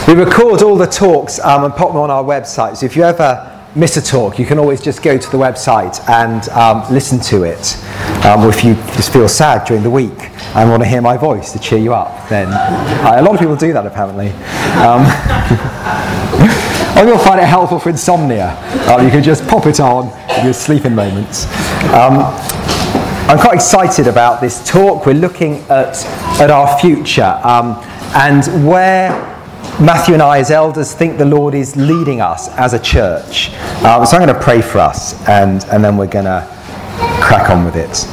We record all the talks and pop them on our website. So if you ever miss a talk, you can always just go to the website and listen to it. Or if you just feel sad during the week and want to hear my voice to cheer you up, then a lot of people do that apparently. Or you'll find it helpful for insomnia. You can just pop it on in your sleeping moments. I'm quite excited about this talk. We're looking at our future and where Matthew and I as elders think the Lord is leading us as a church. So I'm going to pray for us and then we're going to crack on with it.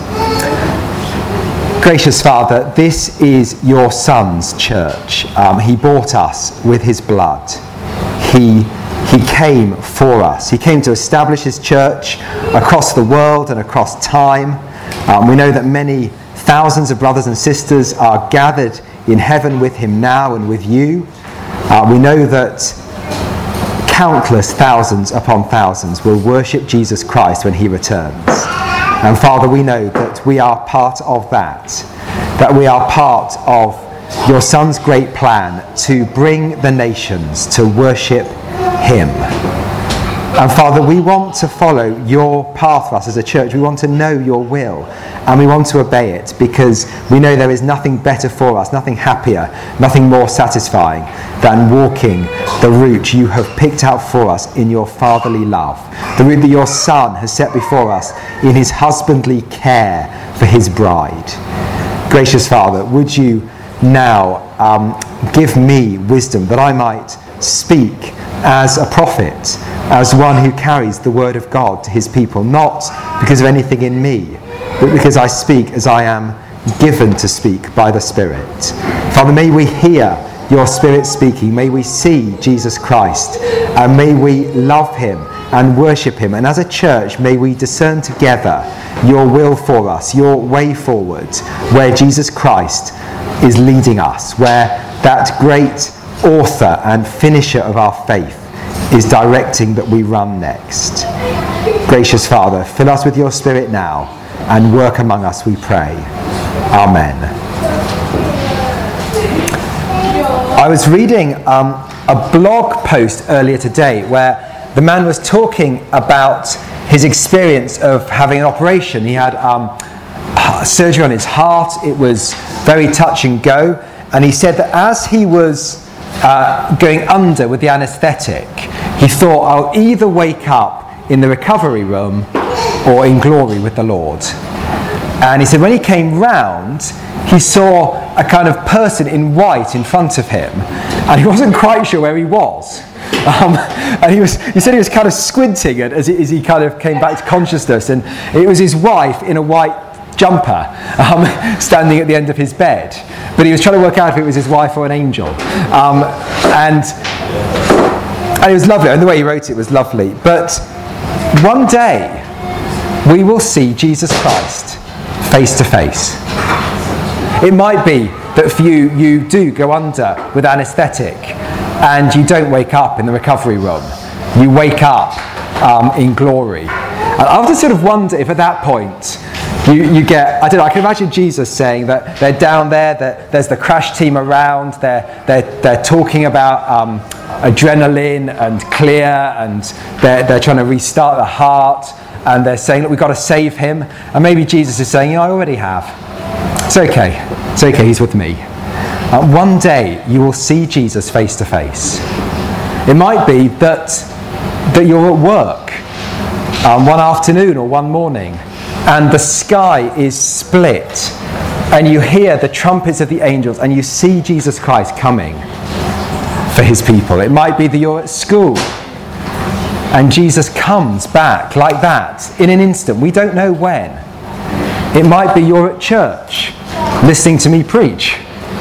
Gracious Father, this is your Son's church. He bought us with his blood. He came for us. He came to establish his church across the world and across time. We know that many thousands of brothers and sisters are gathered in heaven with him now and with you. We know that countless thousands upon thousands will worship Jesus Christ when he returns. And Father, we know that we are part of that we are part of your Son's great plan to bring the nations to worship him. And Father, we want to follow your path for us as a church. We want to know your will and we want to obey it because we know there is nothing better for us, nothing happier, nothing more satisfying than walking the route you have picked out for us in your fatherly love, the route that your Son has set before us in his husbandly care for his bride. Gracious Father, would you now give me wisdom that I might speak as a prophet, as one who carries the word of God to his people, not because of anything in me, but because I speak as I am given to speak by the Spirit. Father, may we hear your Spirit speaking, may we see Jesus Christ, and may we love him and worship him, and as a church may we discern together your will for us, your way forward, where Jesus Christ is leading us, where that great author and finisher of our faith is directing that we run next. Gracious Father, fill us with your Spirit now and work among us, we pray. Amen. I was reading a blog post earlier today where the man was talking about his experience of having an operation. He had surgery on his heart. It was very touch and go, and he said that as he was going under with the anaesthetic, he thought, I'll either wake up in the recovery room or in glory with the Lord. And he said when he came round, he saw a kind of person in white in front of him, and he wasn't quite sure where he was. And he said he was kind of squinting as he kind of came back to consciousness, and it was his wife in a white jumper standing at the end of his bed, but he was trying to work out if it was his wife or an angel, and it was lovely, and the way he wrote it was lovely. But one day we will see Jesus Christ face to face. It might be that for you do go under with anaesthetic and you don't wake up in the recovery room, you wake up in glory. And I often sort of wonder if at that point you get, I don't know, I can imagine Jesus saying that they're down there, that there's the crash team around, they're talking about adrenaline and clear, and they're trying to restart the heart, and they're saying, look, we've got to save him. And maybe Jesus is saying, I already have. It's okay, he's with me. One day you will see Jesus face to face. It might be that you're at work one afternoon or one morning, and the sky is split, and you hear the trumpets of the angels, and you see Jesus Christ coming for his people. It might be that you're at school, and Jesus comes back like that in an instant. We don't know when. It might be you're at church, listening to me preach,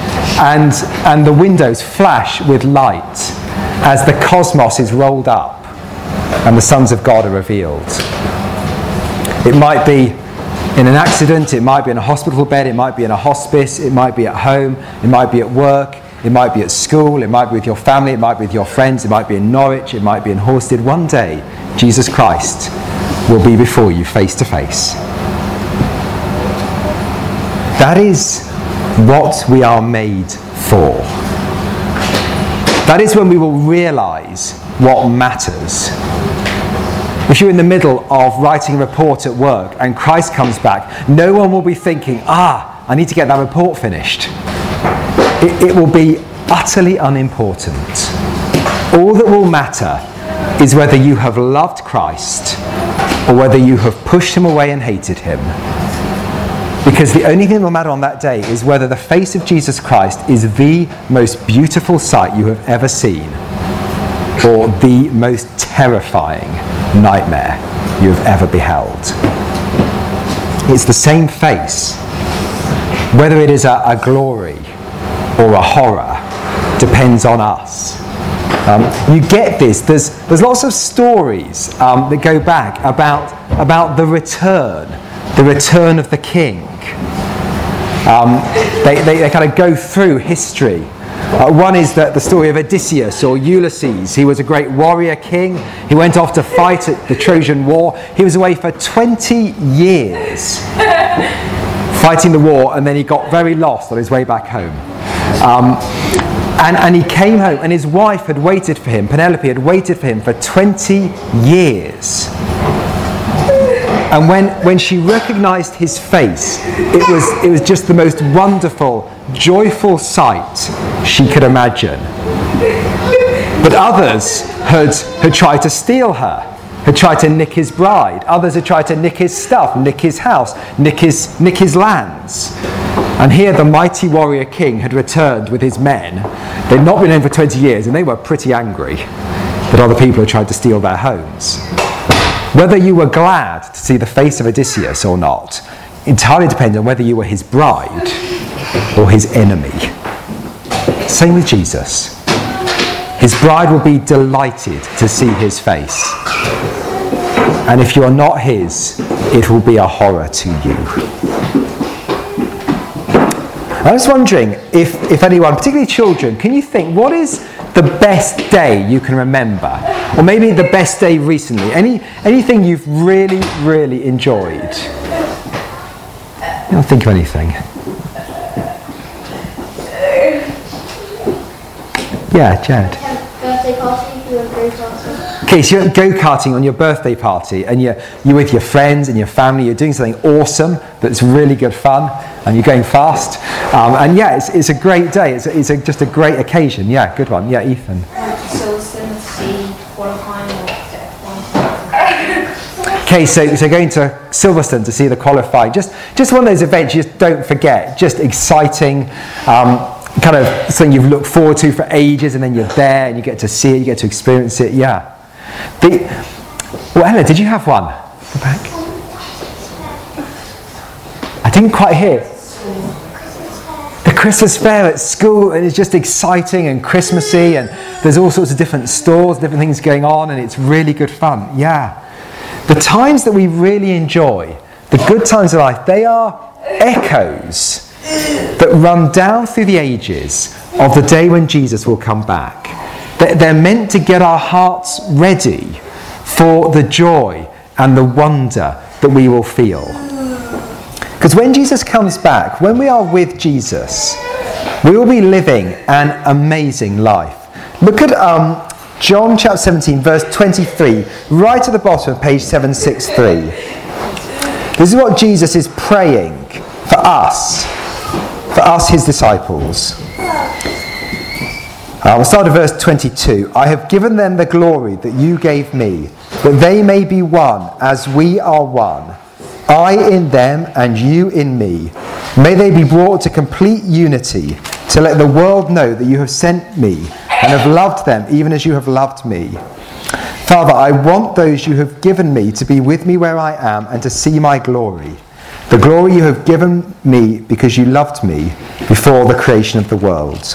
and the windows flash with light as the cosmos is rolled up and the sons of God are revealed. It might be in an accident, it might be in a hospital bed, it might be in a hospice, it might be at home, it might be at work, it might be at school, it might be with your family, it might be with your friends, it might be in Norwich, it might be in Horsted. One day, Jesus Christ will be before you face to face. That is what we are made for. That is when we will realise what matters. If you're in the middle of writing a report at work and Christ comes back, no one will be thinking, I need to get that report finished. It will be utterly unimportant. All that will matter is whether you have loved Christ or whether you have pushed him away and hated him. Because the only thing that will matter on that day is whether the face of Jesus Christ is the most beautiful sight you have ever seen or the most terrifying nightmare you have ever beheld. It's the same face. Whether it is a glory or a horror depends on us. You get this. There's lots of stories that go back about the return of the king. They kind of go through history. One is the story of Odysseus or Ulysses. He was a great warrior king. He went off to fight at the Trojan War. He was away for 20 years fighting the war, and then he got very lost on his way back home. And he came home, and his wife had waited for him. Penelope had waited for him for 20 years. And when she recognised his face, it was just the most wonderful, joyful sight she could imagine. But others had tried to steal her, had tried to nick his bride. Others had tried to nick his stuff, nick his house, nick his lands. And here the mighty warrior king had returned with his men. They'd not been home for 20 years, and they were pretty angry that other people had tried to steal their homes. Whether you were glad to see the face of Odysseus or not entirely depends on whether you were his bride or his enemy. Same with Jesus. His bride will be delighted to see his face. And if you are not his, it will be a horror to you. I was wondering if anyone, particularly children, can you think, what is the best day you can remember? Or maybe the best day recently? Anything you've really, really enjoyed? You don't think of anything. Yeah, Jed. Birthday party, you went go-karting. Okay, so you went go-karting on your birthday party, and you're with your friends and your family, you're doing something awesome that's really good fun, and you're going fast. And yeah, it's a great day. It's just a great occasion. Yeah, good one. Yeah, Ethan. Silverstone to see qualifying or Okay, so going to Silverstone to see the qualifying. Just one of those events you just don't forget. Just exciting. Kind of something you've looked forward to for ages, and then you're there and you get to see it, you get to experience it. Yeah. Well, Ella, did you have one? Go back. I didn't quite hear. The Christmas fair at school, and it's just exciting and Christmassy, and there's all sorts of different stores, different things going on, and it's really good fun. Yeah. The times that we really enjoy, the good times of life, they are echoes that run down through the ages of the day when Jesus will come back. They're meant to get our hearts ready for the joy and the wonder that we will feel. Because when Jesus comes back, when we are with Jesus, we will be living an amazing life. Look at John chapter 17, verse 23, right at the bottom of page 763. This is what Jesus is praying for us, his disciples. We'll start at verse 22. I have given them the glory that you gave me, that they may be one as we are one. I in them and you in me. May they be brought to complete unity, to let the world know that you have sent me and have loved them even as you have loved me. Father, I want those you have given me to be with me where I am and to see my glory. The glory you have given me because you loved me before the creation of the world.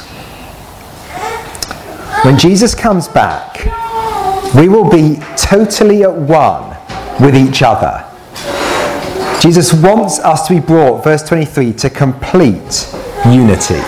When Jesus comes back, we will be totally at one with each other. Jesus wants us to be brought, verse 23, to complete unity.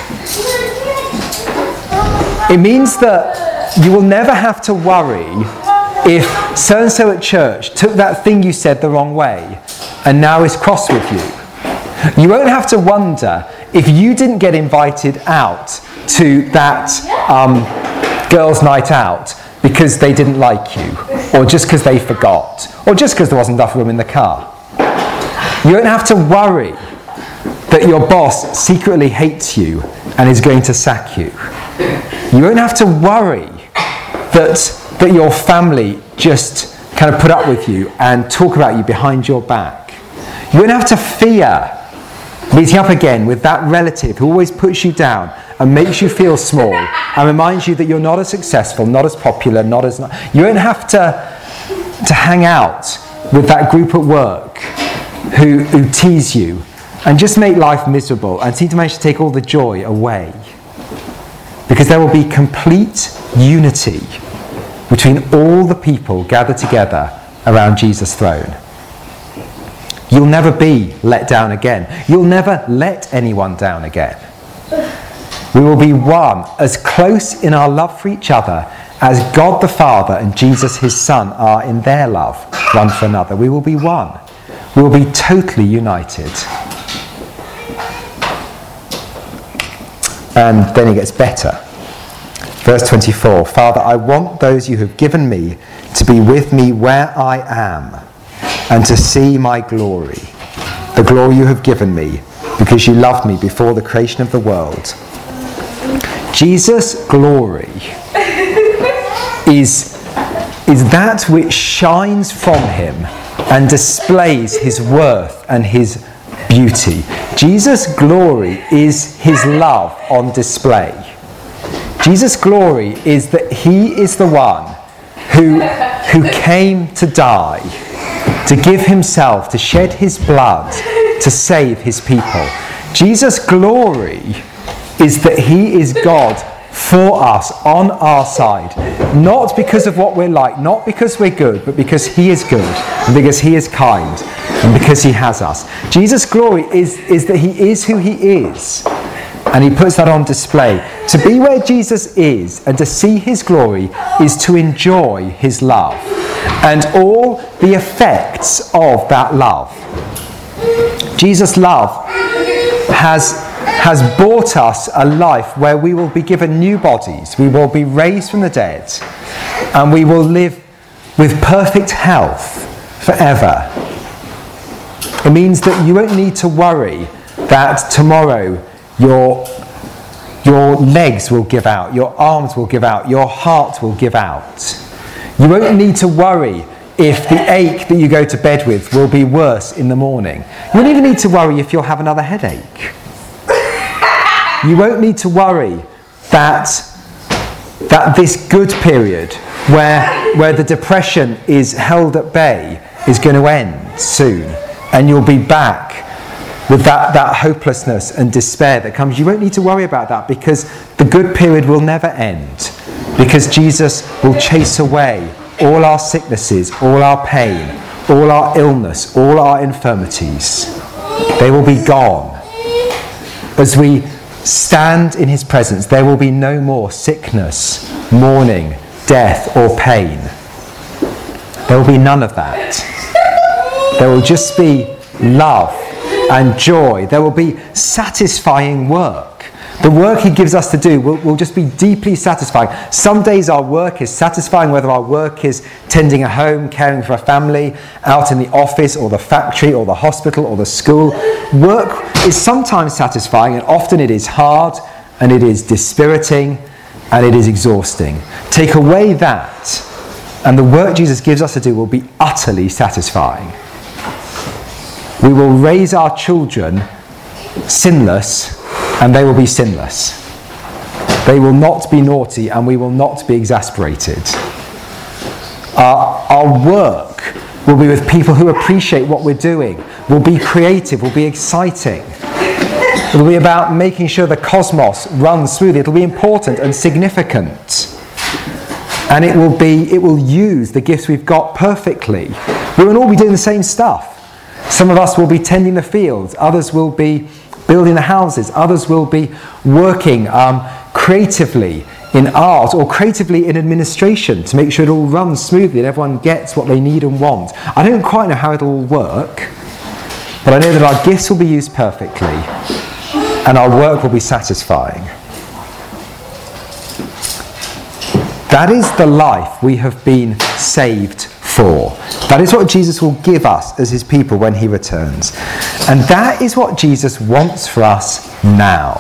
It means that you will never have to worry if so-and-so at church took that thing you said the wrong way and now is cross with you. You won't have to wonder if you didn't get invited out to that girls' night out because they didn't like you, or just because they forgot, or just because there wasn't enough room in the car. You don't have to worry that your boss secretly hates you and is going to sack you. You won't have to worry that your family just kind of put up with you and talk about you behind your back. You won't have to fear meeting up again with that relative who always puts you down and makes you feel small and reminds you that you're not as successful, not as popular, You won't have to hang out with that group at work who tease you and just make life miserable and seem to manage to take all the joy away. Because there will be complete unity between all the people gathered together around Jesus' throne. You'll never be let down again. You'll never let anyone down again. We will be one, as close in our love for each other as God the Father and Jesus his Son are in their love one for another. We will be one. We will be totally united. And then it gets better. Verse 24, Father, I want those you have given me to be with me where I am and to see my glory, the glory you have given me because you loved me before the creation of the world. Jesus' glory is that which shines from him and displays his worth and his beauty. Jesus' glory is his love on display. Jesus' glory is that he is the one who came to die, to give himself, to shed his blood, to save his people. Jesus' glory is that he is God for us, on our side, not because of what we're like, not because we're good, but because he is good, and because he is kind, and because he has us. Jesus' glory is that he is who he is, and he puts that on display. To be where Jesus is and to see his glory is to enjoy his love and all the effects of that love. Jesus' love has bought us a life where we will be given new bodies, we will be raised from the dead, and we will live with perfect health forever. It means that you won't need to worry that tomorrow your legs will give out, your arms will give out, your heart will give out. You won't need to worry if the ache that you go to bed with will be worse in the morning. You won't even need to worry if you'll have another headache. You won't need to worry that this good period where the depression is held at bay is going to end soon, and you'll be back with that hopelessness and despair that comes. You won't need to worry about that, because the good period will never end, because Jesus will chase away all our sicknesses, all our pain, all our illness, all our infirmities. They will be gone. As we stand in his presence, there will be no more sickness, mourning, death, or pain. There will be none of that. There will just be love and joy. There will be satisfying work. The work he gives us to do will just be deeply satisfying. Some days our work is satisfying, whether our work is tending a home, caring for a family, out in the office or the factory or the hospital or the school. Work is sometimes satisfying, and often it is hard, and it is dispiriting, and it is exhausting. Take away that, and the work Jesus gives us to do will be utterly satisfying. We will raise our children sinless, and they will be sinless. They will not be naughty, and we will not be exasperated. Our work will be with people who appreciate what we're doing, will be creative, will be exciting. It will be about making sure the cosmos runs smoothly. It will be important and significant. And it will use the gifts we've got perfectly. We will all be doing the same stuff. Some of us will be tending the fields, others will be building the houses, others will be working creatively in art or creatively in administration to make sure it all runs smoothly and everyone gets what they need and want. I don't quite know how it'll all work, but I know that our gifts will be used perfectly and our work will be satisfying. That is the life we have been saved for. That is what Jesus will give us as his people when he returns. And that is what Jesus wants for us now.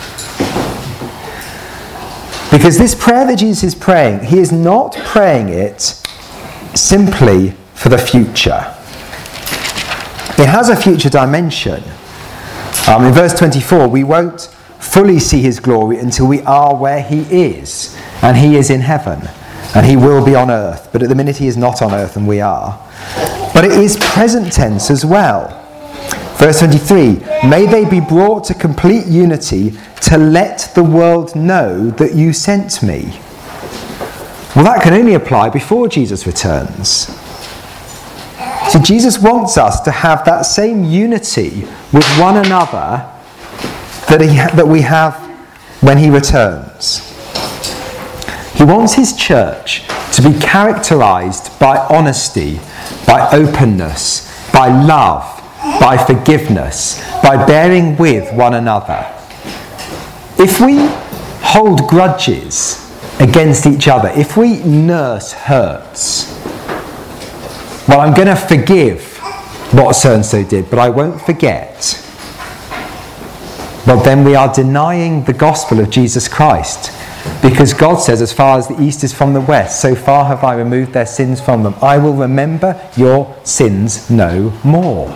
Because this prayer that Jesus is praying, he is not praying it simply for the future. It has a future dimension. In verse 24, we won't fully see his glory until we are where he is. And he is in heaven. And he will be on earth. But at the minute he is not on earth and we are. But it is present tense as well. Verse 23, may they be brought to complete unity to let the world know that you sent me. Well, that can only apply before Jesus returns. So Jesus wants us to have that same unity with one another that we have when he returns. He wants his church to be characterized by honesty, by openness, by love, by forgiveness, by bearing with one another. If we hold grudges against each other, if we nurse hurts, well, I'm going to forgive what so-and-so did, but I won't forget. Well, then we are denying the gospel of Jesus Christ. Because God says, as far as the east is from the west, so far have I removed their sins from them. I will remember your sins no more.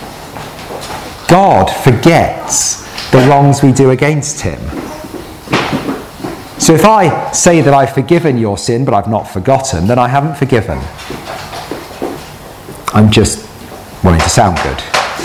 God forgets the wrongs we do against him. So if I say that I've forgiven your sin, but I've not forgotten, then I haven't forgiven. I'm just wanting to sound good.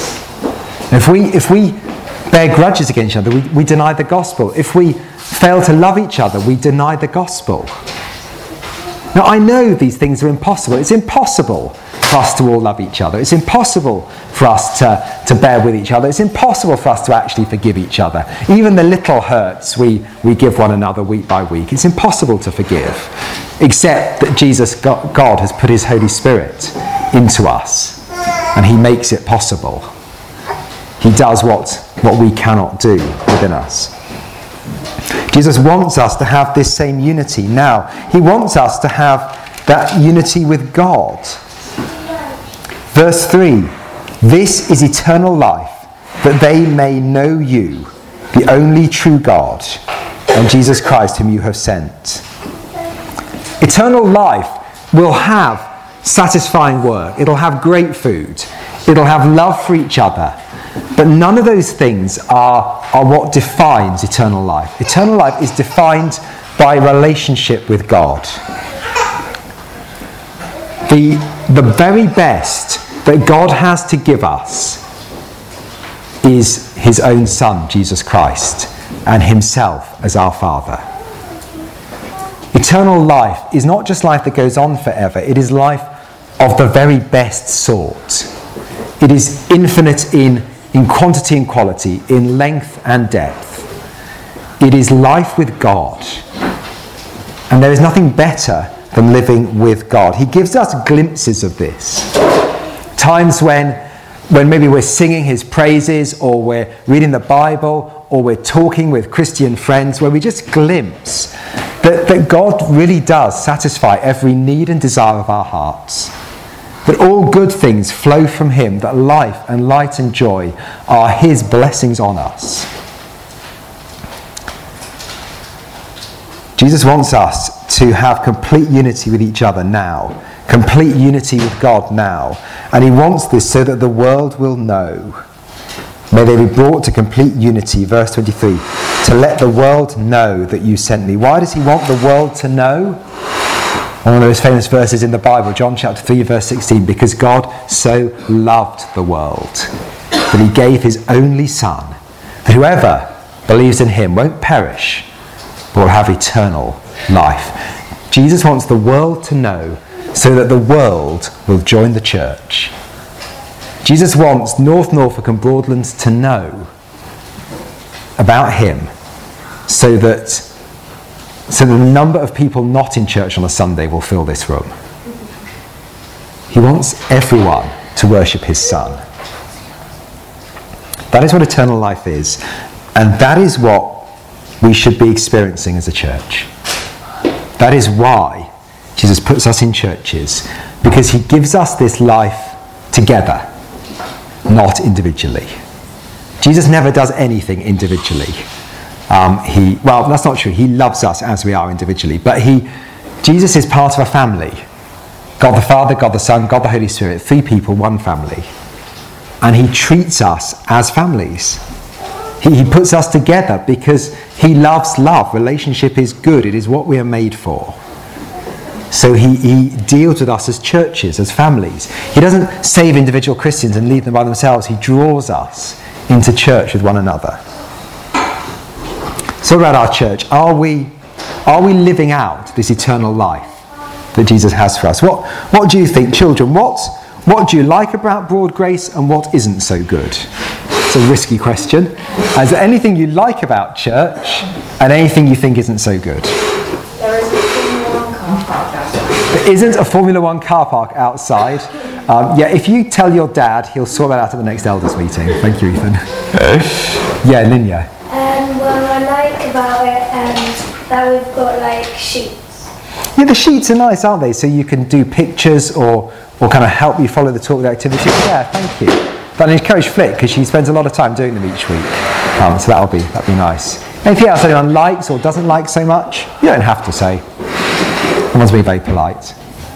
If we bear grudges against each other, we deny the gospel. If we fail to love each other, we deny the gospel. Now, I know these things are impossible. It's impossible for us to all love each other. It's impossible for us to bear with each other. It's impossible for us to actually forgive each other. Even the little hurts we give one another week by week, it's impossible to forgive, except that Jesus, God, has put his Holy Spirit into us, and he makes it possible. He does what we cannot do within us. Jesus wants us to have this same unity now. He wants us to have that unity with God. Verse 3, this is eternal life, that they may know you, the only true God, and Jesus Christ whom you have sent. Eternal life will have satisfying work. It'll have great food. It'll have love for each other. But none of those things are what defines eternal life. Eternal life is defined by relationship with God. The very best that God has to give us is his own Son, Jesus Christ, and himself as our Father. Eternal life is not just life that goes on forever. It is life of the very best sort. It is infinite in quantity and quality, in length and depth. It is life with God. And there is nothing better than living with God. He gives us glimpses of this. Times when maybe we're singing his praises, or we're reading the Bible, or we're talking with Christian friends, where we just glimpse that God really does satisfy every need and desire of our hearts. That all good things flow from him, that life and light and joy are his blessings on us. Jesus wants us to have complete unity with each other now, complete unity with God now, and he wants this so that the world will know. May they be brought to complete unity, verse 23, to let the world know that you sent me. Why does he want the world to know? One of those famous verses in the Bible, John chapter 3, verse 16, because God so loved the world that he gave his only Son, that whoever believes in him won't perish, but will have eternal life. Jesus wants the world to know so that the world will join the church. Jesus wants North Norfolk and Broadlands to know about him so that the number of people not in church on a Sunday will fill this room. He wants everyone to worship his Son. That is what eternal life is, and that is what we should be experiencing as a church. That is why Jesus puts us in churches, because he gives us this life together, not individually. Jesus never does anything individually. Well, that's not true. He loves us as we are individually, but Jesus is part of a family. God the Father, God the Son, God the Holy Spirit, 3 people, 1 family. And he treats us as families. He puts us together because he loves love. Relationship is good. It is what we are made for. So he deals with us as churches, as families. He doesn't save individual Christians and leave them by themselves. He draws us into church with one another. So about our church, are we living out this eternal life that Jesus has for us? What do you think, children? What do you like about Broad Grace and what isn't so good? It's a risky question. Is there anything you like about church and anything you think isn't so good? There is a Formula 1 car park outside. There isn't a Formula 1 car park outside. If you tell your dad, he'll sort that out at the next elders meeting. Thank you, Ethan. Yeah, Linya. Well, I like about it that we've got like sheets. Yeah, the sheets are nice, aren't they? So you can do pictures or kind of help you follow the talk activity. Yeah, thank you. But I encourage Flick because she spends a lot of time doing them each week. So that'll be nice. Anything else anyone likes or doesn't like so much? You don't have to say. Everyone's being very polite.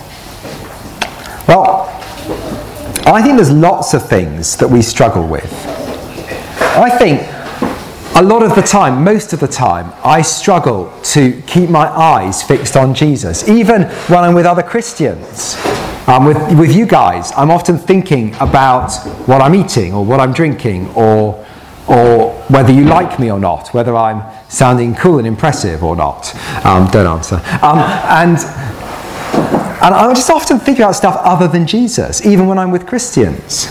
Well, I think there's lots of things that we struggle with. I think a lot of the time, most of the time, I struggle to keep my eyes fixed on Jesus. Even when I'm with other Christians. With you guys, I'm often thinking about what I'm eating or what I'm drinking or whether you like me or not, whether I'm sounding cool and impressive or not. Don't answer. And I'm just often thinking about stuff other than Jesus, even when I'm with Christians.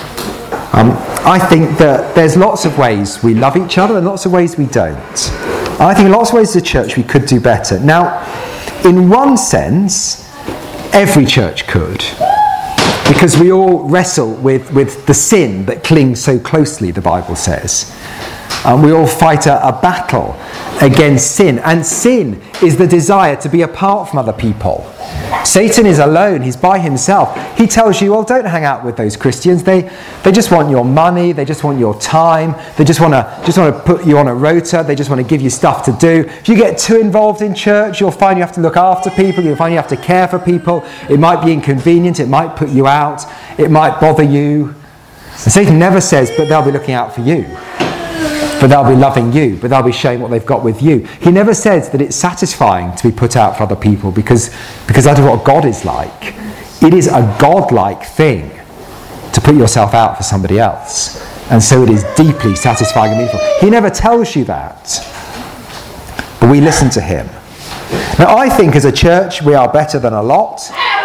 I think that there's lots of ways we love each other and lots of ways we don't. I think in lots of ways as a church we could do better. Now, in one sense, every church could, because we all wrestle with the sin that clings so closely, the Bible says. We all fight a battle against sin, and sin is the desire to be apart from other people. Satan is alone, he's by himself. He tells you, well, don't hang out with those Christians. They just want your money, they just want your time, they just want to put you on a rota, they just want to give you stuff to do. If you get too involved in church, you'll find you have to look after people, you'll find you have to care for people. It might be inconvenient, it might put you out, it might bother you. And Satan never says, but they'll be looking out for you. But they'll be loving you, but they'll be showing what they've got with you. He never says that it's satisfying to be put out for other people because that is what God is like. It is a God-like thing to put yourself out for somebody else. And so it is deeply satisfying and meaningful. He never tells you that. But we listen to him. Now, I think as a church, we are better than a lot.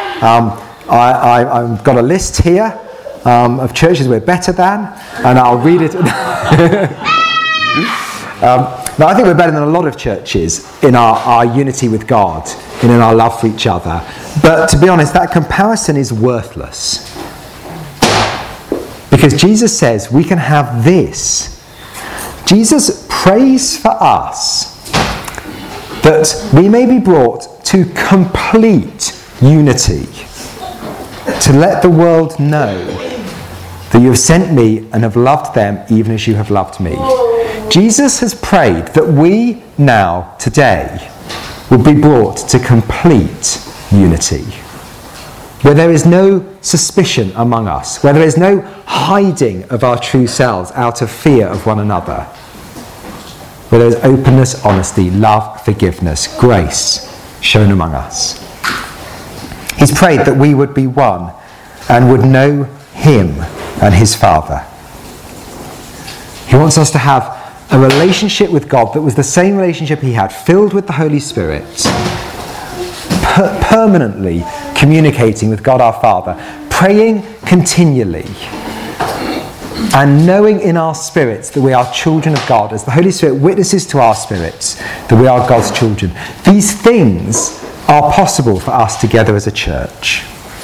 I've got a list here of churches we're better than, and I'll read it. Now, I think we're better than a lot of churches in our unity with God and in our love for each other. But to be honest, that comparison is worthless. Because Jesus says we can have this. Jesus prays for us that we may be brought to complete unity, to let the world know that you have sent me and have loved them even as you have loved me. Jesus has prayed that we now, today, will be brought to complete unity, where there is no suspicion among us, where there is no hiding of our true selves out of fear of one another, where there is openness, honesty, love, forgiveness, grace shown among us. He's prayed that we would be one and would know him and his Father. He wants us to have a relationship with God that was the same relationship he had, filled with the Holy Spirit, permanently communicating with God our Father, praying continually, and knowing in our spirits that we are children of God, as the Holy Spirit witnesses to our spirits that we are God's children. These things are possible for us together as a church.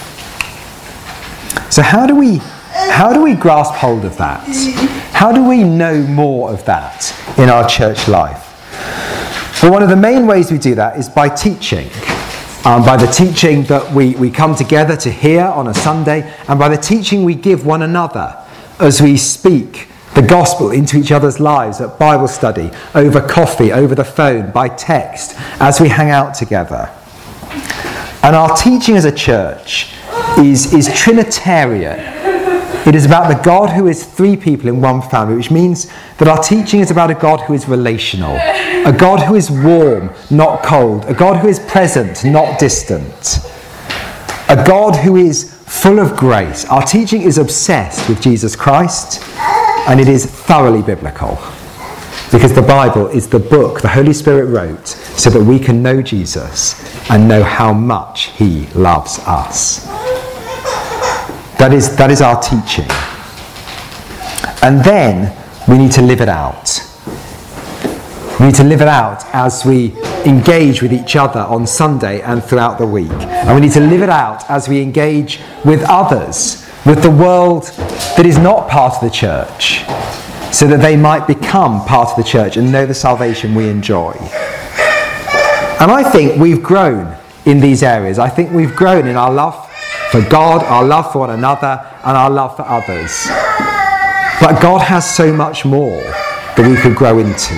So how do we grasp hold of that? How do we know more of that in our church life? But one of the main ways we do that is by teaching. By the teaching that we come together to hear on a Sunday, and by the teaching we give one another as we speak the gospel into each other's lives at Bible study, over coffee, over the phone, by text, as we hang out together. And our teaching as a church is Trinitarian. It is about the God who is three people in one family, which means that our teaching is about a God who is relational, a God who is warm, not cold, a God who is present, not distant, a God who is full of grace. Our teaching is obsessed with Jesus Christ, and it is thoroughly biblical, because the Bible is the book the Holy Spirit wrote so that we can know Jesus and know how much he loves us. That is our teaching. And then we need to live it out. We need to live it out as we engage with each other on Sunday and throughout the week. And we need to live it out as we engage with others, with the world that is not part of the church, so that they might become part of the church and know the salvation we enjoy. And I think we've grown in these areas. I think we've grown in our love for God, our love for one another, and our love for others. But God has so much more that we could grow into.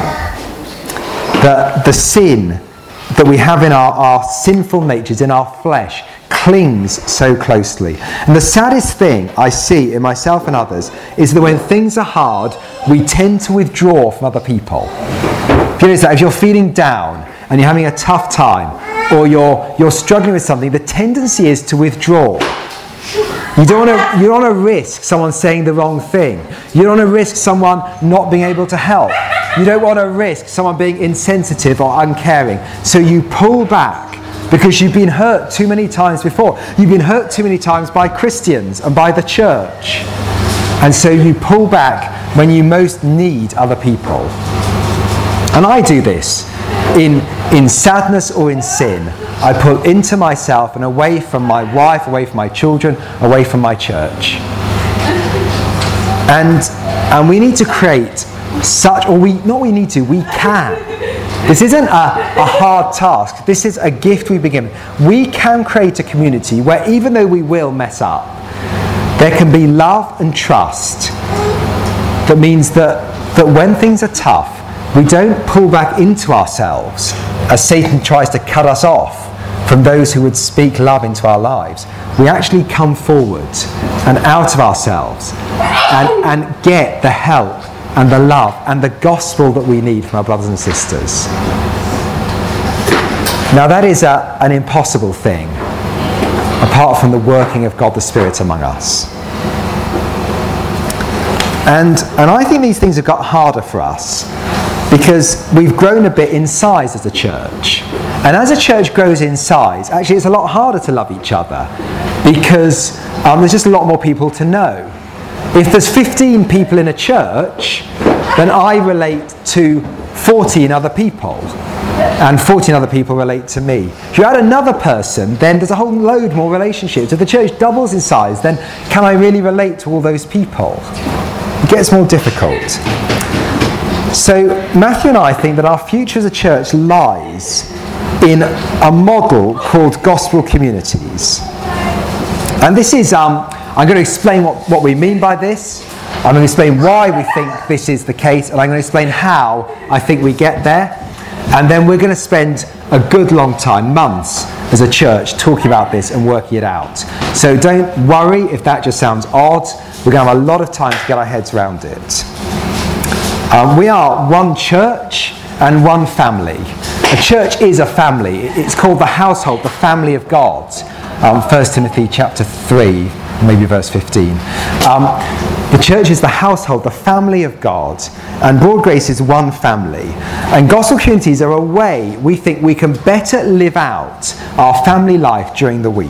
The sin that we have in our sinful natures, in our flesh, clings so closely. And the saddest thing I see in myself and others is that when things are hard, we tend to withdraw from other people. If you notice that, if you're feeling down and you're having a tough time, or you're struggling with something, the tendency is to withdraw. You don't want to risk someone saying the wrong thing. You don't want to risk someone not being able to help. You don't want to risk someone being insensitive or uncaring. So you pull back because you've been hurt too many times before. You've been hurt too many times by Christians and by the church. And so you pull back when you most need other people. And I do this in sadness or in sin. I pull into myself and away from my wife, away from my children, away from my church. And we need to create such, we can. This isn't a hard task. This is a gift we've been given. We can create a community where even though we will mess up, there can be love and trust. That means that when things are tough, we don't pull back into ourselves as Satan tries to cut us off from those who would speak love into our lives. We actually come forward and out of ourselves and get the help and the love and the gospel that we need from our brothers and sisters. Now that is an impossible thing, apart from the working of God the Spirit among us. And I think these things have got harder for us because we've grown a bit in size as a church. And as a church grows in size, actually it's a lot harder to love each other because there's just a lot more people to know. If there's 15 people in a church, then I relate to 14 other people. And 14 other people relate to me. If you add another person, then there's a whole load more relationships. If the church doubles in size, then can I really relate to all those people? It gets more difficult. So Matthew and I think that our future as a church lies in a model called gospel communities. And this is, I'm going to explain what we mean by this. I'm going to explain why we think this is the case, and I'm going to explain how I think we get there. And then we're going to spend a good long time, months, as a church talking about this and working it out. So don't worry if that just sounds odd. We're going to have a lot of time to get our heads around it. We are one church and one family. A church is a family. It's called the household, the family of God. 1 Timothy chapter 3, maybe verse 15. The church is the household, the family of God. And Broad Grace is one family. And gospel communities are a way we think we can better live out our family life during the week.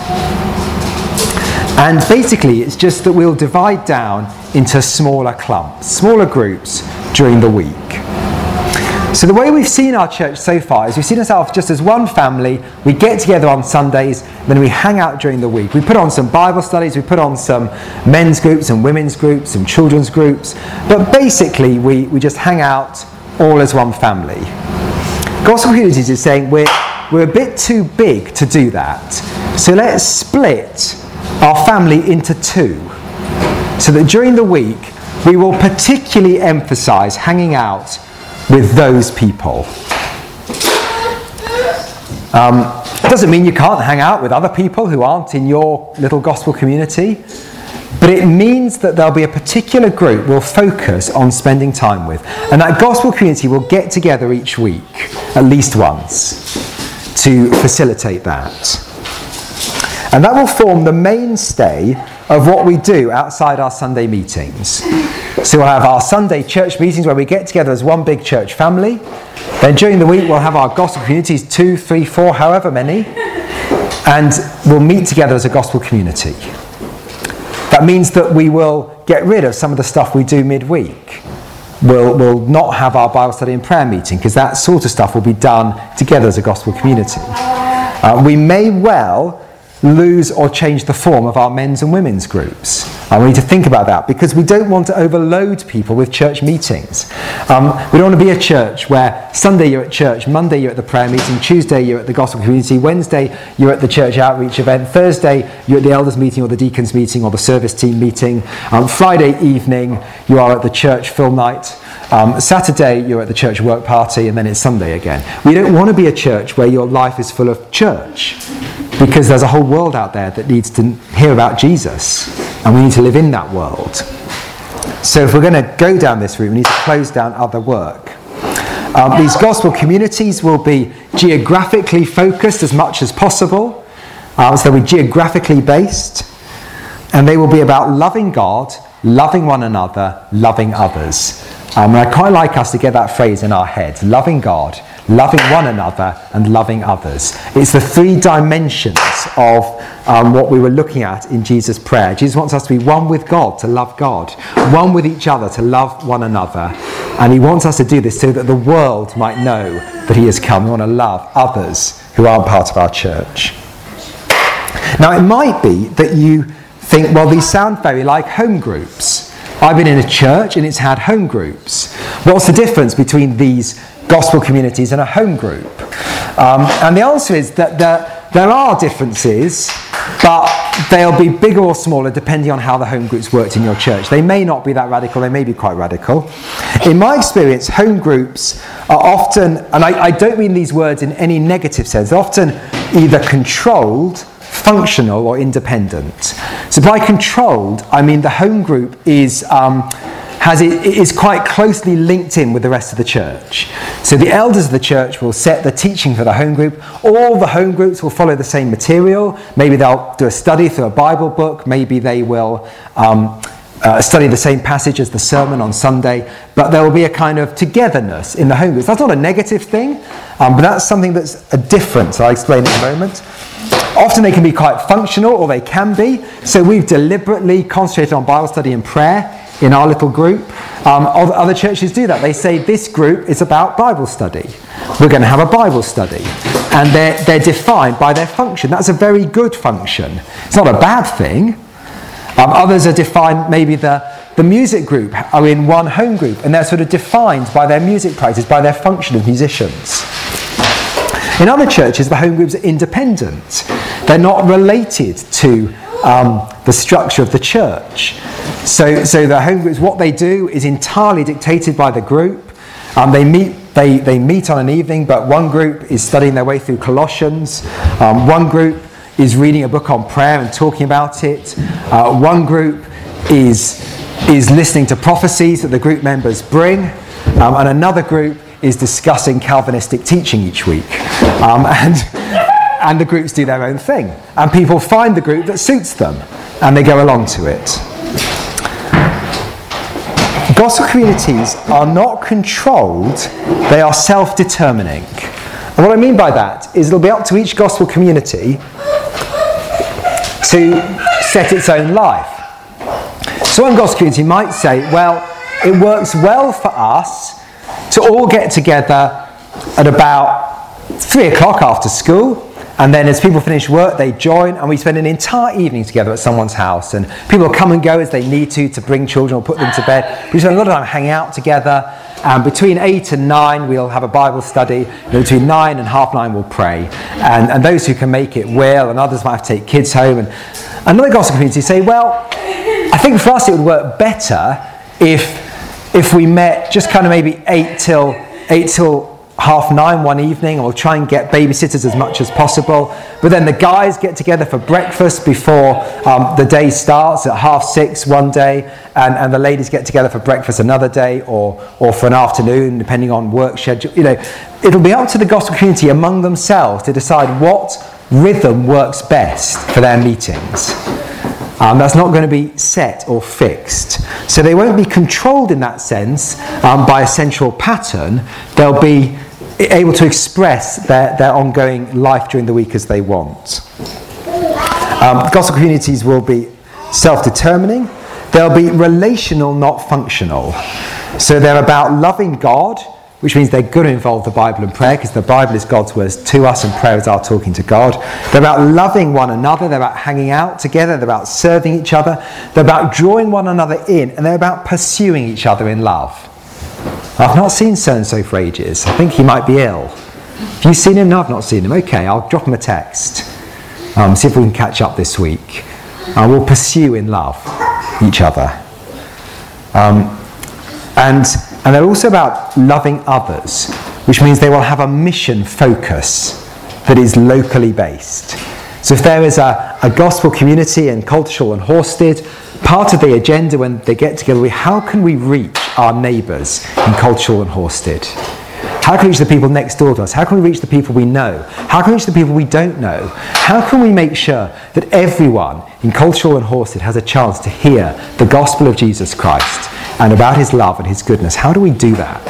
And basically it's just that we'll divide down into smaller clumps, smaller groups during the week. So the way we've seen our church so far is we've seen ourselves just as one family. We get together on Sundays, then we hang out during the week. We put on some Bible studies, we put on some men's groups and women's groups, some children's groups. But basically we just hang out all as one family. Gospel Communities is saying we're a bit too big to do that. So let's split our family into two, so that during the week we will particularly emphasise hanging out with those people. It doesn't mean you can't hang out with other people who aren't in your little gospel community, but it means that there'll be a particular group we'll focus on spending time with. And that gospel community will get together each week, at least once, to facilitate that. And that will form the mainstay of what we do outside our Sunday meetings. So we'll have our Sunday church meetings where we get together as one big church family. Then during the week we'll have our gospel communities, 2, 3, 4, however many, and we'll meet together as a gospel community. That means that we will get rid of some of the stuff we do midweek. We'll not have our Bible study and prayer meeting, because that sort of stuff will be done together as a gospel community. We may well lose or change the form of our men's and women's groups. We need to think about that, because we don't want to overload people with church meetings. We don't want to be a church where Sunday you're at church, Monday you're at the prayer meeting, Tuesday you're at the gospel community, Wednesday you're at the church outreach event, Thursday you're at the elders meeting or the deacons meeting or the service team meeting, Friday evening you are at the church film night, Saturday you're at the church work party, and then it's Sunday again. We don't want to be a church where your life is full of church, because there's a whole world out there that needs to hear about Jesus, and we need to live in that world. So if we're going to go down this route, we need to close down other work. These gospel communities will be geographically focused as much as possible, so they'll be geographically based, and they will be about loving God, loving one another, loving others. And I quite like us to get that phrase in our heads: loving God, loving one another, and loving others. It's the three dimensions of what we were looking at in Jesus' prayer. Jesus wants us to be one with God, to love God, one with each other, to love one another. And he wants us to do this so that the world might know that he has come. We want to love others who aren't part of our church. Now, it might be that you think, well, these sound very like home groups. I've been in a church and it's had home groups. What's the difference between these gospel communities and a home group? And the answer is that there are differences, but they'll be bigger or smaller depending on how the home groups worked in your church. They may not be that radical, they may be quite radical. In my experience, home groups are often, and I don't mean these words in any negative sense, they're often either controlled, functional, or independent. So by controlled, I mean the home group is quite closely linked in with the rest of the church. So the elders of the church will set the teaching for the home group. All the home groups will follow the same material. Maybe they'll do a study through a Bible book. Maybe they will study the same passage as the sermon on Sunday. But there will be a kind of togetherness in the home groups. That's not a negative thing, but that's something that's a difference. I'll explain in a moment. Often they can be quite functional, or they can be. So we've deliberately concentrated on Bible study and prayer in our little group. Other churches do that. They say this group is about Bible study. We're going to have a Bible study. And they're defined by their function. That's a very good function. It's not a bad thing. Others are defined, maybe the music group are in one home group, and they're sort of defined by their music practice, by their function as musicians. In other churches, the home groups are independent. They're not related to the structure of the church. So the home groups, what they do is entirely dictated by the group. They meet on an evening, but one group is studying their way through Colossians. One group is reading a book on prayer and talking about it. One group is listening to prophecies that the group members bring. And another group is discussing Calvinistic teaching each week. And the groups do their own thing. And people find the group that suits them, and they go along to it. Gospel communities are not controlled, they are self-determining. And what I mean by that is it'll be up to each gospel community to set its own life. So one gospel community might say, well, it works well for us to all get together at about 3 o'clock after school And then as people finish work, they join, and we spend an entire evening together at someone's house. And people come and go as they need to bring children or put them to bed. We spend a lot of time hanging out together. Between 8 and 9, we'll have a Bible study. Between 9 and 9:30, we'll pray. And those who can make it will, and others might have to take kids home. And another gospel community say, well, I think for us it would work better if we met just kind of maybe 8 till 9:30 one evening, and we'll try and get babysitters as much as possible. But then the guys get together for breakfast before the day starts at 6:30 one day, and the ladies get together for breakfast another day, or for an afternoon, depending on work schedule. It'll be up to the gospel community among themselves to decide what rhythm works best for their meetings. That's not going to be set or fixed. So they won't be controlled in that sense by a central pattern. They'll be able to express their ongoing life during the week as they want. Gospel communities will be self-determining. They'll be relational, not functional. So they're about loving God, which means they're going to involve the Bible and prayer, because the Bible is God's words to us and prayer is our talking to God. They're about loving one another. They're about hanging out together. They're about serving each other. They're about drawing one another in, and they're about pursuing each other in love. I've not seen so-and-so for ages. I think he might be ill. Have you seen him? No, I've not seen him. Okay, I'll drop him a text. See if we can catch up this week. We'll pursue in love each other. And they're also about loving others, which means they will have a mission focus that is locally based. So if there is a gospel community in Coltishall and Horsted, part of the agenda when they get together will be, how can we reach our neighbours in Coltishall and Horsted? How can we reach the people next door to us? How can we reach the people we know? How can we reach the people we don't know? How can we make sure that everyone in Coltishall and Horsted has a chance to hear the gospel of Jesus Christ and about his love and his goodness? How do we do that?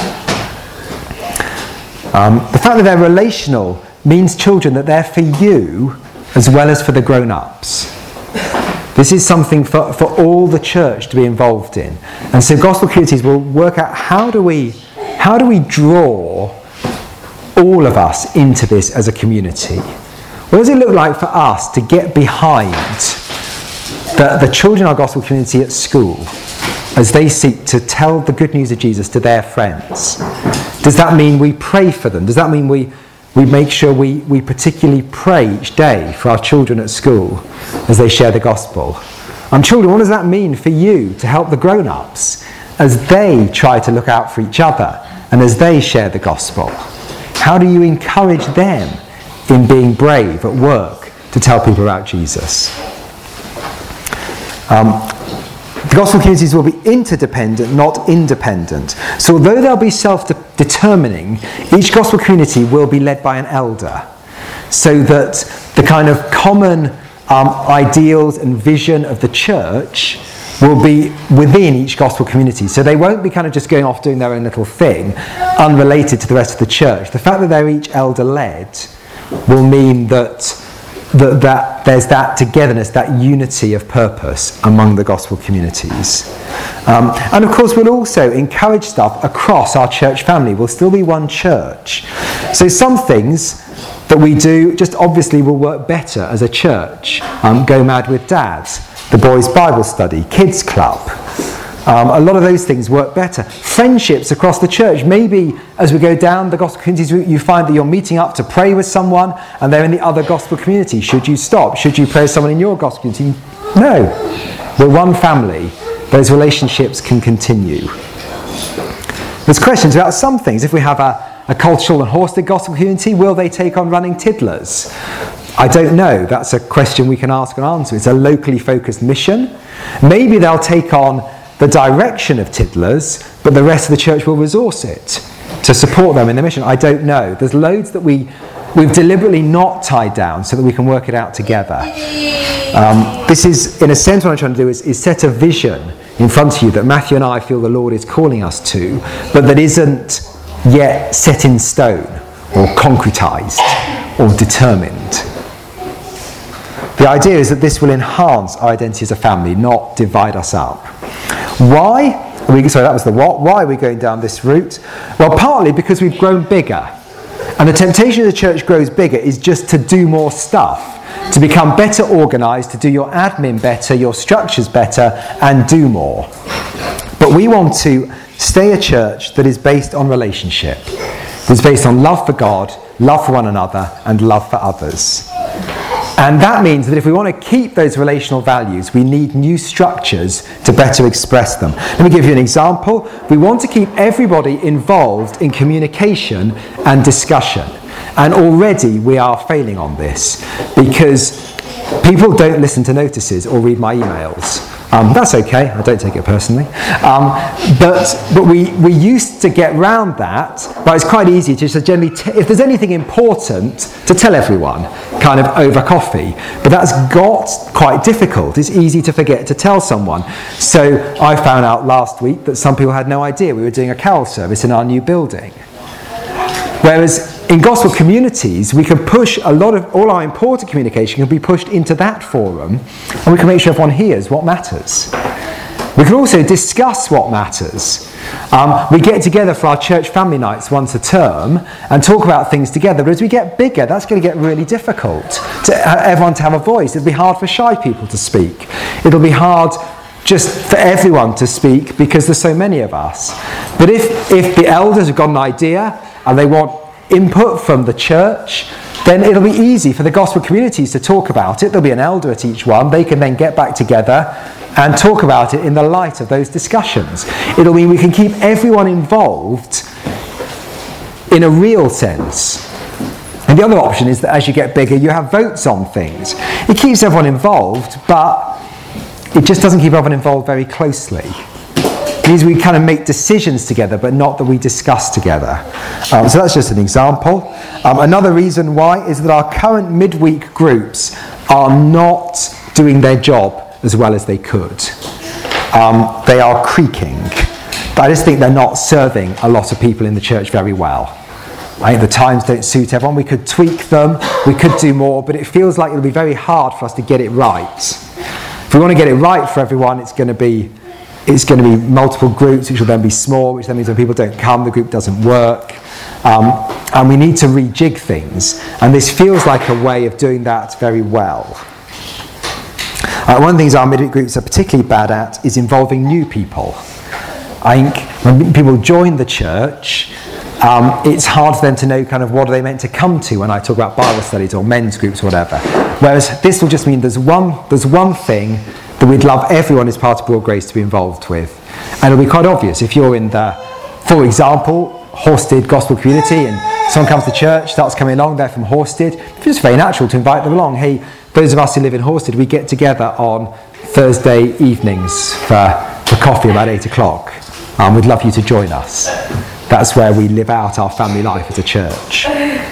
The fact that they're relational means, children, that they're for you as well as for the grown-ups. This is something for all the church to be involved in. And so gospel communities will work out, how do we draw all of us into this as a community? What does it look like for us to get behind the children in our gospel community at school as they seek to tell the good news of Jesus to their friends? Does that mean we pray for them? Does that mean we make sure we particularly pray each day for our children at school as they share the gospel? Children, what does that mean for you to help the grown-ups as they try to look out for each other and as they share the gospel? How do you encourage them in being brave at work to tell people about Jesus? The gospel communities will be interdependent, not independent. So although they'll be self-determining, each gospel community will be led by an elder, so that the kind of common ideals and vision of the church will be within each gospel community. So they won't be kind of just going off doing their own little thing, unrelated to the rest of the church. The fact that they're each elder-led will mean that there's that togetherness, that unity of purpose among the gospel communities. And of course we'll also encourage stuff across our church family. We'll still be one church. So some things that we do just obviously will work better as a church. Go Mad with Dads, the boys' Bible study, kids club. A lot of those things work better. Friendships across the church. Maybe as we go down the gospel communities route, you find that you're meeting up to pray with someone and they're in the other gospel community. Should you stop? Should you pray with someone in your gospel community? No. We're one family. Those relationships can continue. There's questions about some things. If we have a Coltishall and Horsted gospel community, will they take on running Tiddlers? I don't know. That's a question we can ask and answer. It's a locally focused mission. Maybe they'll take on the direction of Tiddlers, but the rest of the church will resource it to support them in their mission. I don't know. There's loads that we've deliberately not tied down so that we can work it out together. This is, in a sense, what I'm trying to do is set a vision in front of you that Matthew and I feel the Lord is calling us to, but that isn't yet set in stone or concretized or determined. The idea is that this will enhance our identity as a family, not divide us up. Why? That was the what. Why are we going down this route? Well, partly because we've grown bigger. And the temptation as the church grows bigger is just to do more stuff, to become better organised, to do your admin better, your structures better, and do more. But we want to stay a church that is based on relationship, that's based on love for God, love for one another, and love for others. And that means that if we want to keep those relational values, we need new structures to better express them. Let me give you an example. We want to keep everybody involved in communication and discussion. And already we are failing on this because people don't listen to notices or read my emails. That's okay, I don't take it personally. But we used to get round that, but it's quite easy to just generally, if there's anything important, to tell everyone, kind of over coffee. But that's got quite difficult. It's easy to forget to tell someone. So I found out last week that some people had no idea we were doing a carol service in our new building. Whereas in gospel communities, we can push all our important communication can be pushed into that forum, and we can make sure everyone hears what matters. We can also discuss what matters. We get together for our church family nights once a term and talk about things together. But as we get bigger, that's going to get really difficult to everyone to have a voice. It'll be hard for shy people to speak. It'll be hard just for everyone to speak because there's so many of us. But if the elders have got an idea and they want input from the church, then it'll be easy for the gospel communities to talk about it. There'll be an elder at each one. They can then get back together and talk about it in the light of those discussions. It'll mean we can keep everyone involved in a real sense. And the other option is that as you get bigger, you have votes on things. It keeps everyone involved, but it just doesn't keep everyone involved very closely. It means we kind of make decisions together, but not that we discuss together. So that's just an example. Another reason why is that our current midweek groups are not doing their job as well as they could. They are creaking. But I just think they're not serving a lot of people in the church very well. I think the times don't suit everyone. We could tweak them, we could do more, but it feels like it'll be very hard for us to get it right. If we want to get it right for everyone, it's going to be multiple groups, which will then be small, which then means when people don't come, the group doesn't work. And we need to rejig things. And this feels like a way of doing that very well. One of the things our midweek groups are particularly bad at is involving new people. I think when people join the church, it's hard for them to know kind of what are they meant to come to when I talk about Bible studies or men's groups or whatever. Whereas this will just mean there's one thing that we'd love everyone who's part of Broad Grace to be involved with. And it'll be quite obvious if you're in the, for example, Horsted Gospel Community and someone comes to church, starts coming along, they're from Horsted, it's just very natural to invite them along. Hey, those of us who live in Horsted, we get together on Thursday evenings for coffee about 8 o'clock. We'd love you to join us. That's where we live out our family life as a church.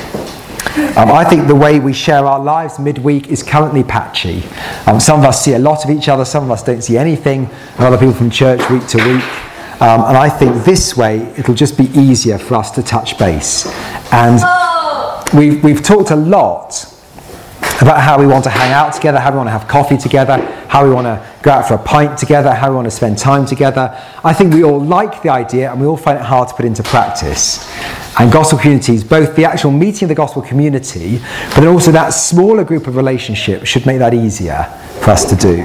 I think the way we share our lives midweek is currently patchy. Some of us see a lot of each other, some of us don't see anything, and other people from church week to week. And I think this way it'll just be easier for us to touch base. And we've talked a lot about how we want to hang out together, how we want to have coffee together, how we want to go out for a pint together, how we want to spend time together. I think we all like the idea and we all find it hard to put into practice. And gospel communities, both the actual meeting of the gospel community, but then also that smaller group of relationships should make that easier for us to do.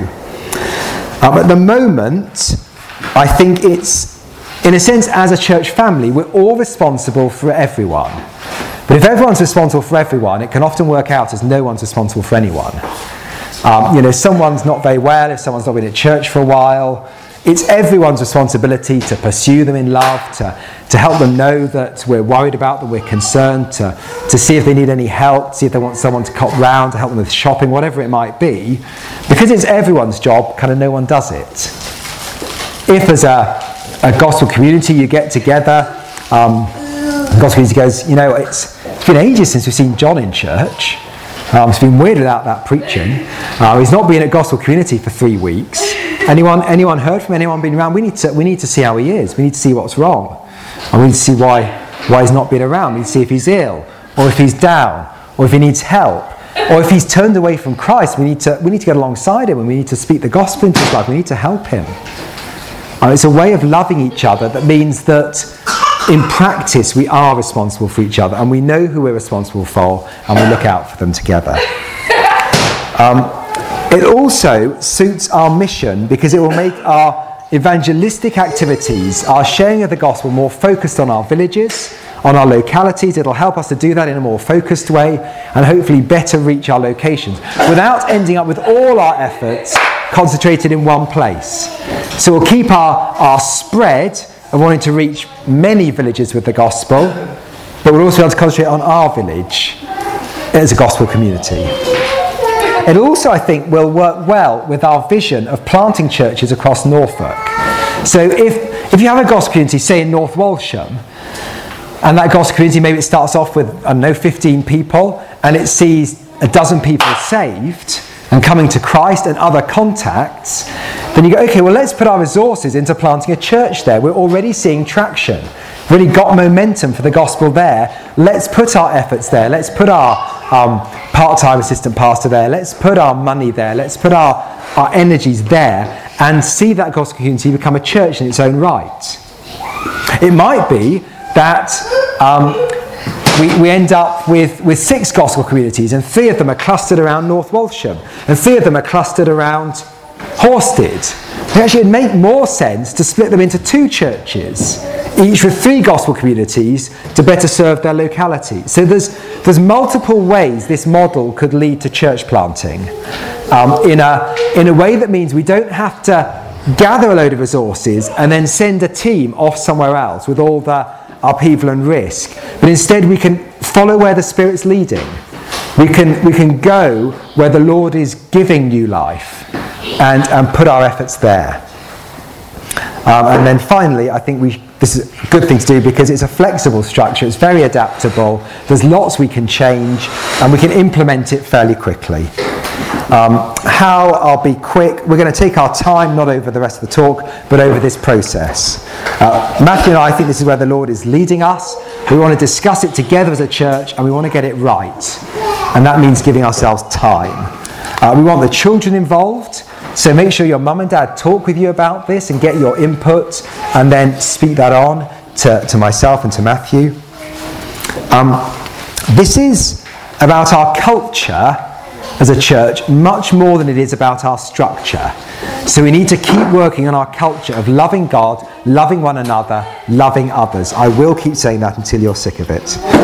At the moment, I think it's, in a sense, as a church family, we're all responsible for everyone. But if everyone's responsible for everyone, it can often work out as no one's responsible for anyone. Someone's not very well, if someone's not been at church for a while, it's everyone's responsibility to pursue them in love, to help them know that we're worried about them, we're concerned, to see if they need any help, see if they want someone to cop round, to help them with shopping, whatever it might be. Because it's everyone's job, kind of no one does it. If as a gospel community you get together, the gospel community goes, it's been ages since we've seen John in church. It's been weird without that preaching. He's not been at gospel community for 3 weeks. Anyone heard from anyone been around? We need to see how he is. We need to see what's wrong. And we need to see why he's not been around. We need to see if he's ill, or if he's down, or if he needs help, or if he's turned away from Christ. We need to get alongside him, and we need to speak the gospel into his life. We need to help him. It's a way of loving each other that means that in practice, we are responsible for each other, and we know who we're responsible for, and we look out for them together. It also suits our mission because it will make our evangelistic activities, our sharing of the gospel, more focused on our villages, on our localities. It'll help us to do that in a more focused way and hopefully better reach our locations without ending up with all our efforts concentrated in one place. So we'll keep our spread of wanting to reach many villages with the gospel, but we'll also be able to concentrate on our village as a gospel community. It also, I think, will work well with our vision of planting churches across Norfolk. So if you have a gospel community, say in North Walsham, and that gospel community, maybe it starts off with, 15 people, and it sees a dozen people saved and coming to Christ and other contacts, then you go, okay, well, let's put our resources into planting a church there. We're already seeing traction. Really got momentum for the gospel there. Let's put our efforts there. Let's put our part-time assistant pastor there. Let's put our money there. Let's put our energies there and see that gospel community become a church in its own right. It might be that we end up with 6 gospel communities, and 3 of them are clustered around North Walsham, and 3 of them are clustered around Horsted. Actually, it'd make more sense to split them into 2 churches, each with 3 gospel communities, to better serve their locality. So there's multiple ways this model could lead to church planting, in a way that means we don't have to gather a load of resources and then send a team off somewhere else with all our people and risk, but instead we can follow where the Spirit's leading. We can go where the Lord is giving new life and put our efforts there. And then finally, I think this is a good thing to do because it's a flexible structure, it's very adaptable, there's lots we can change, and we can implement it fairly quickly. How, I'll be quick. We're going to take our time, not over the rest of the talk, but over this process. Matthew and I think this is where the Lord is leading us. We want to discuss it together as a church, and we want to get it right. And that means giving ourselves time. We want the children involved, so make sure your mum and dad talk with you about this and get your input, and then speak that on to myself and to Matthew. This is about our culture as a church much more than it is about our structure. So we need to keep working on our culture of loving God, loving one another, loving others. I will keep saying that until you're sick of it.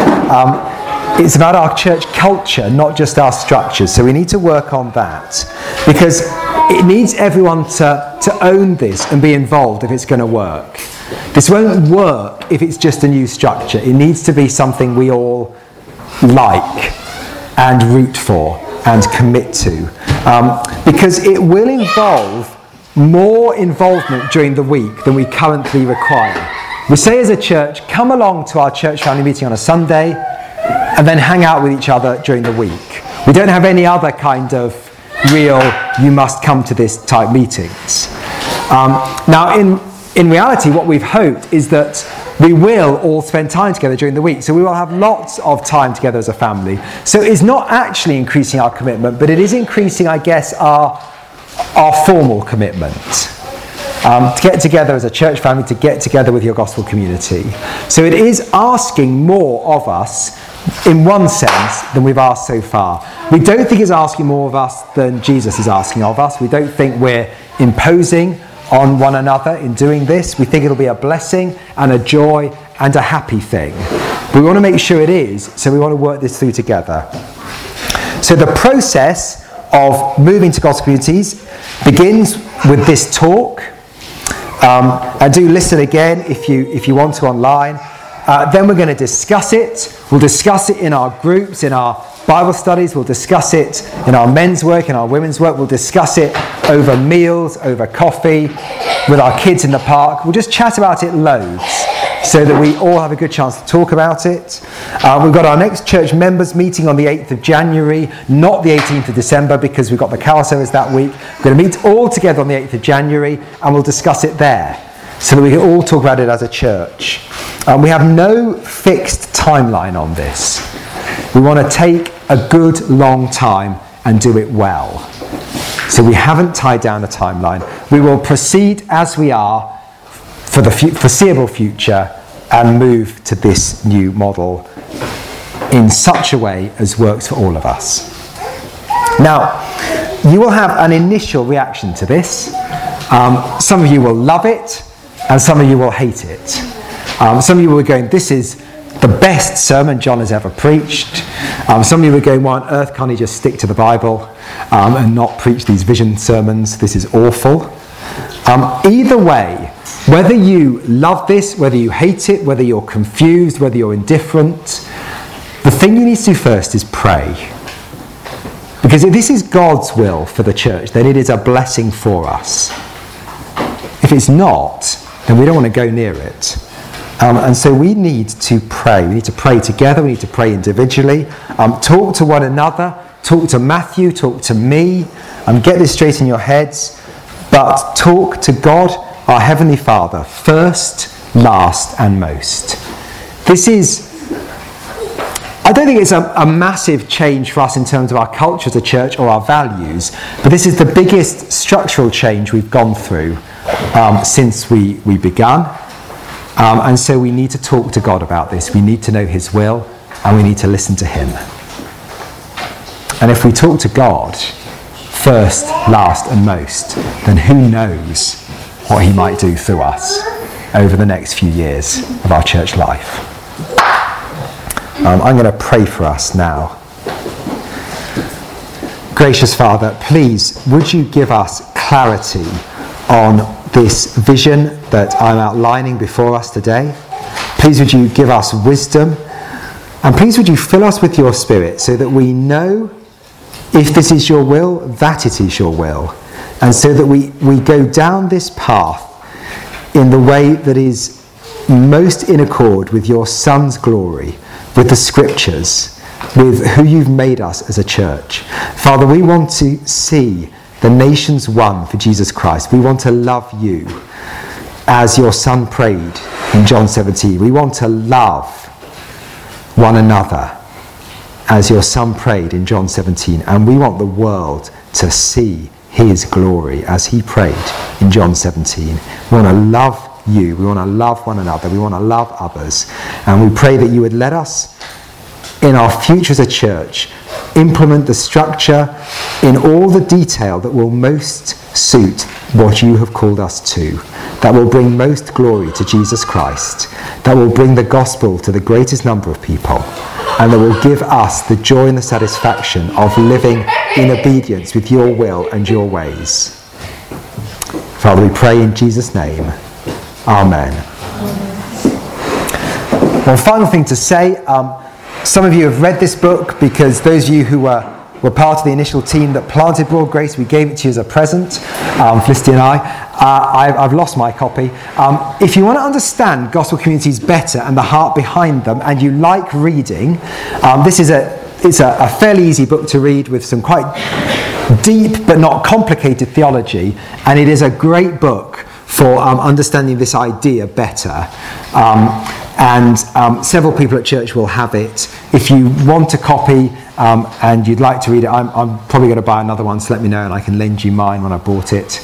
It's about our church culture, not just our structures. So we need to work on that, because it needs everyone to own this and be involved if it's going to work. This won't work if it's just a new structure. It needs to be something we all like and root for and commit to, because it will involve more involvement during the week than we currently require. We say as a church, come along to our church family meeting on a Sunday and then hang out with each other during the week. We don't have any other kind of real, you must come to this type meetings. Now in reality, what we've hoped is that we will all spend time together during the week. So we will have lots of time together as a family. So it's not actually increasing our commitment, but it is increasing, I guess, our formal commitment. To get together as a church family, to get together with your gospel community. So it is asking more of us, in one sense, than we've asked so far. We don't think it's asking more of us than Jesus is asking of us. We don't think we're imposing on one another in doing this. We think it'll be a blessing and a joy and a happy thing. We want to make sure it is, so we want to work this through together. So the process of moving to gospel communities begins with this talk. And do listen again if you want to online. Then we're going to discuss it. We'll discuss it in our groups, in our Bible studies. We'll discuss it in our men's work, in our women's work. We'll discuss it over meals, over coffee, with our kids in the park. We'll just chat about it loads so that we all have a good chance to talk about it. We've got our next church members meeting on the 8th of January, not the 18th of December, because we've got the carol service that week. We're going to meet all together on the 8th of January, and we'll discuss it there so that we can all talk about it as a church. We have no fixed timeline on this. We want to take a good long time and do it well. So we haven't tied down a timeline. We will proceed as we are for the foreseeable future and move to this new model in such a way as works for all of us. Now, you will have an initial reaction to this. Some of you will love it, and some of you will hate it. Some of you will be going, this is the best sermon John has ever preached. Some of you will be going, why on earth can't he just stick to the Bible and not preach these vision sermons? This is awful. Either way, whether you love this, whether you hate it, whether you're confused, whether you're indifferent, the thing you need to do first is pray. Because if this is God's will for the church, then it is a blessing for us. If it's not, then we don't want to go near it. And so we need to pray. We need to pray together. We need to pray individually. Talk to one another. Talk to Matthew. Talk to me. Get this straight in your heads. But talk to God, our Heavenly Father, first, last, and most. This is... I don't think it's a massive change for us in terms of our culture as a church or our values, but this is the biggest structural change we've gone through since we began. And so we need to talk to God about this. We need to know his will, and we need to listen to him. And if we talk to God first, last, and most, then who knows what he might do through us over the next few years of our church life. I'm going to pray for us now. Gracious Father, please, would you give us clarity on this vision that I'm outlining before us today? Please, would you give us wisdom? And please, would you fill us with your Spirit so that we know if this is your will, that it is your will. And so that we go down this path in the way that is most in accord with your Son's glory, with the Scriptures, with who you've made us as a church. Father, we want to see the nations won for Jesus Christ. We want to love you as your Son prayed in John 17. We want to love one another as your Son prayed in John 17. And we want the world to see his glory as he prayed in John 17. We want to love you. We want to love one another. We want to love others. And we pray that you would let us, in our future as a church, implement the structure in all the detail that will most suit what you have called us to, that will bring most glory to Jesus Christ, that will bring the gospel to the greatest number of people, and that will give us the joy and the satisfaction of living in obedience with your will and your ways. Father, we pray in Jesus' name. Amen. One final thing to say. Some of you have read this book because those of you who were part of the initial team that planted Broad Grace, we gave it to you as a present, Felicity and I've lost my copy. If you want to understand gospel communities better and the heart behind them, and you like reading, it's a fairly easy book to read with some quite deep but not complicated theology, and it is a great book for understanding this idea better. And several people at church will have it. If you want a copy and you'd like to read it, I'm probably going to buy another one, so let me know and I can lend you mine when I bought it.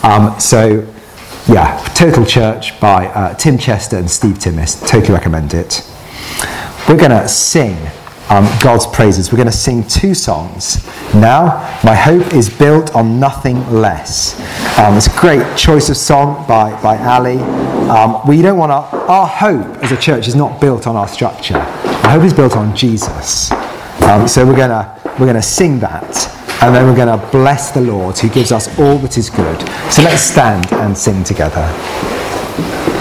Total Church by Tim Chester and Steve Timmis. Totally recommend it. We're going to sing God's praises. We're going to sing two songs. Now, My Hope is Built on Nothing Less. It's a great choice of song by Ali. We don't want our hope as a church is not built on our structure. Our hope is built on Jesus. So we're going to sing that, and then we're going to bless the Lord who gives us all that is good. So let's stand and sing together.